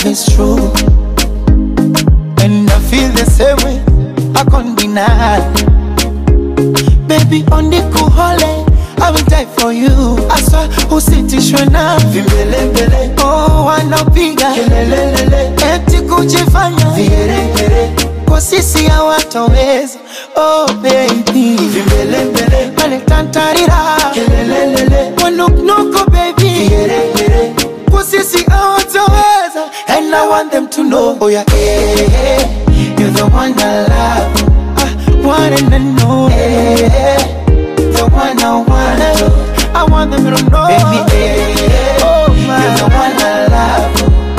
is true, and I feel the same way. I can't deny. Baby, on the cool hole, I will die for you. I swear, usitishwe na vimbelembele. Oh, wanapiga kelelelele, eti kujifanya vigeregere, kwa sisi hawatoweza. Oh baby, vimbelembele, wale tantarira kelelelele, wanuknuko baby vigeregere, kwa sisi hawatoweza. And I want them to know, oh yeah, hey, you're the one I love, one and I know, the one I want. I want them to know, baby, oh my, you're the one I love,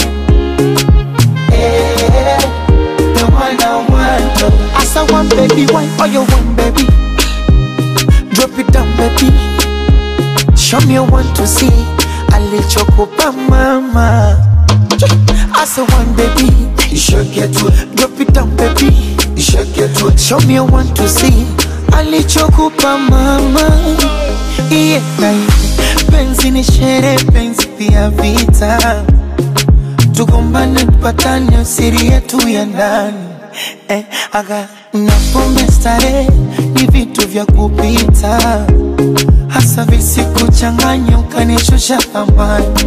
the one I want. As I want, baby, why all you want, baby? Drop it down, baby. Show me what to see. I let you go, mama. As I want, baby, you should get to it. Drop it down, baby. You should get to it. Show me what to see. I let you go, mama. Yeah, penzi ni shere, penzi pia vita. Tugombane tupatane, siri yetu ya ndani. Aga na pombe stare, ni vitu vya kupita. Hasa visikuchanganya, ukanishusha thamani.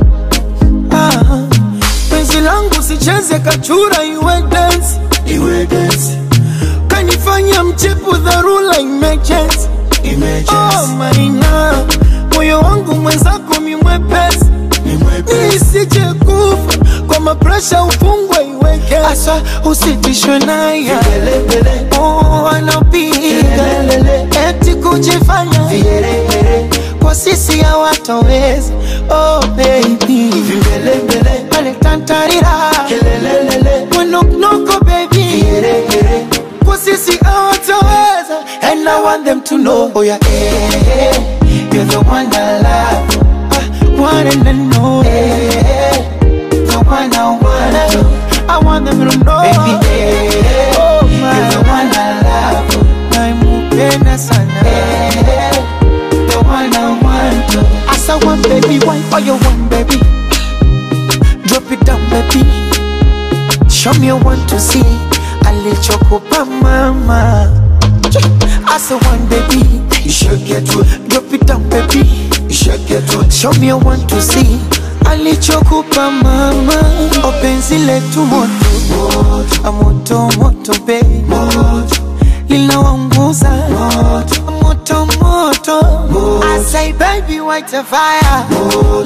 Penzi langu sicheze kachura, iwe dance, iwe dance. Kanifanya mchepu dharura, emergency. Oh maina, moyo wangu mwenzako mimwepesi, nisije kufa kwa mapresha, ufungwe iweke. Asa usitishwe naye, oh wanapiga eti kujifanya vigeregere, kwa sisi hawatoweza. Oh baby, vimbelembele, wale tantarira kelelelele, wanuknuko baby vigeregere, kwa sisi hawatoweza. And I want them to know, oh yeah, hey, you're the one I love, one and I know, the one I want. I want them to know, baby, oh my, you're the one I love, naimupenda sana, the one I want. As I want, baby, why all you want, baby? Drop it down, baby. Show me what to see. I let you go, mama. As I want, baby, you should get to it. Drop it down, baby, you should get to it. Show me what to see. I let you go, mama. Openzi letu moto, moto, moto, baby, linawanguza moto, moto. I say, baby, white a fire.